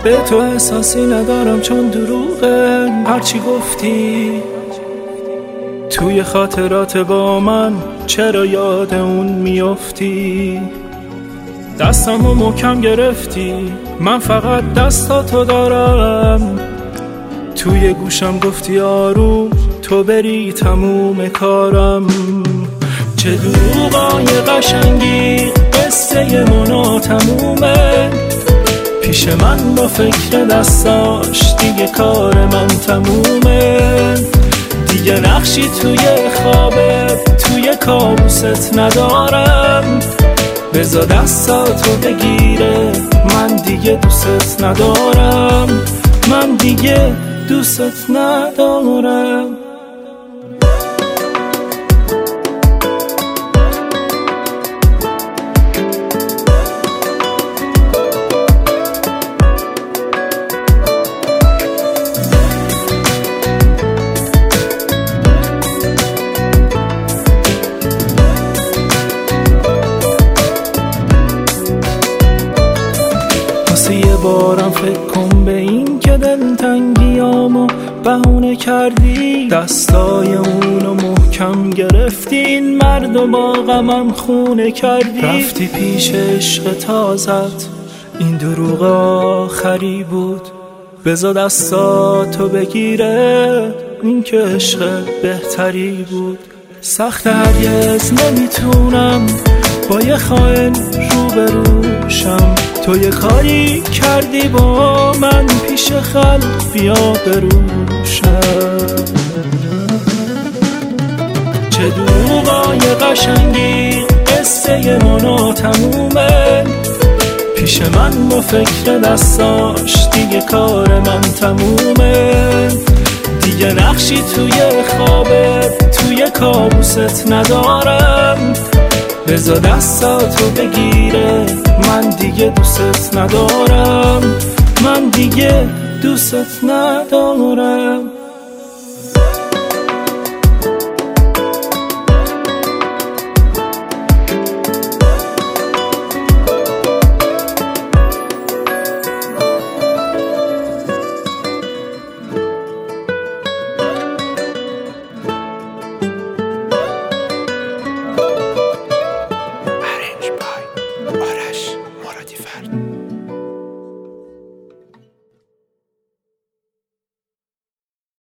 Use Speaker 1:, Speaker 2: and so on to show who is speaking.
Speaker 1: به تو احساسی ندارم چون دروغه هرچی گفتی. توی خاطرات با من چرا یاد اون میافتی؟ دستمو محکم گرفتی، من فقط دستاتو دارم. توی گوشم گفتی آروم تو بری تموم کارم. چه دروغای قشنگی قصه مانا تمومه. پیش من با فکر دستاش دیگه کار من تمومه. دیگه نقشی توی خوابت توی کابوست ندارم. بذار دستاتو بگیره من دیگه دوست ندارم. من دیگه دوست ندارم. یه بارم فکر کن به این که دلتنگیامو بهونه کردی. دستای اونو محکم گرفتی، این مرد و با غمم خونه کردی. رفتی پیش عشق تازت، این دروغ آخری بود. بذار دستاتو بگیره این که عشق بهتری بود. سخت هرگز نمیتونم با یه خائن روبروشم. تو یه کاری کردی با من پیش خلق بیا بروشم. چه دروغای قشنگی قصه مانا تمومه. پیش من با فکر دستاش دیگه کار من تمومه. دیگه نقشی توی خوابت توی کابوست ندارم. بذار دستاتو بگیره من دیگه دوست ندارم. من دیگه دوست ندارم.